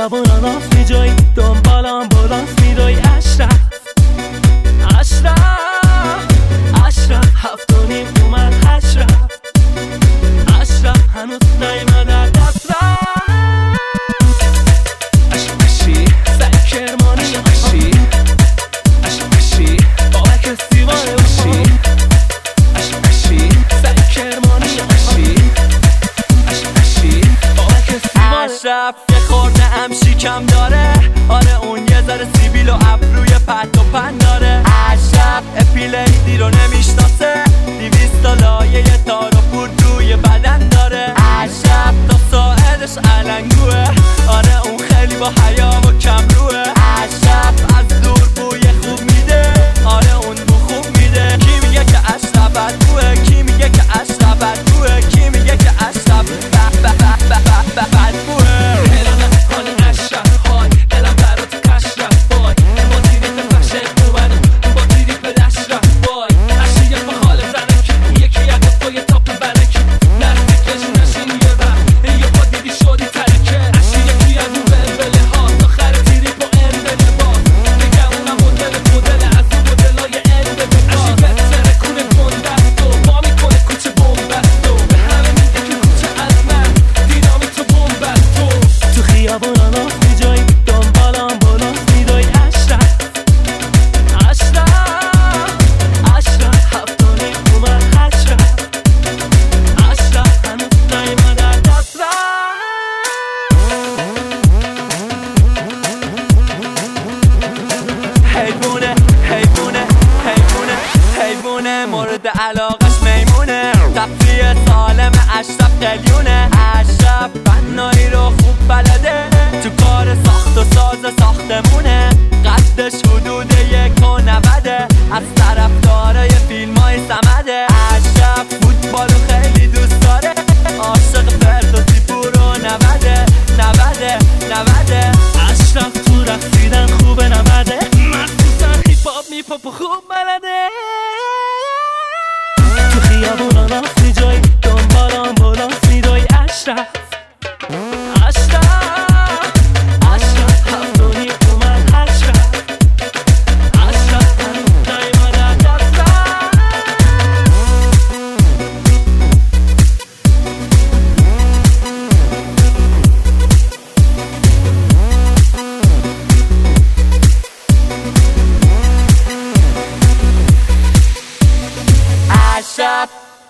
خیابونا ناف میجایی دنبالم بلند میدوی اشرف هفت و نیم اومد اشرف هنوز نیمده دست رفت اشی کرمانی اشی بابک سیوانه اشی کرمانی اشی بابک سیوانه اشرف یه خورده هم شیکم داره آره اون یه ذره سیبیل و ابروی پت و پن داره اشرف اپیلیدی رو نمیشناسه 200 تا لایه یه تار و پود روی بدن داره اشرف تا ساعدش علنگوه آره اون خیلی با حیا و کم روه اشرف از دور بوی خوب میده آره اون بو خوب میده کی میگه که اشرف بدبوه کی میگه که اشرف بدبوه کی میگه که اشرف بدبوه مورد علاقش میمونه تفریح سالم اشرف قلیونه اشرف بنایی رو خوب بلده تو کار ساخت و ساز ساختمونه قدش حدود 1.90 از طرفدارای فیلم های سمده اشرف فوتبالو خیلی دوست داره عاشق فردوسی پور و 90 اشرف تو رقصیدن خوبه 90 مخصوصا هیپ هاپ میپ هاپ خوب بلده تو خیابونا ناف میجایی دنبالم بلند میدوی اشرف هفت و نیم اومد اشرف هنوز نیمده دست رفت اشرف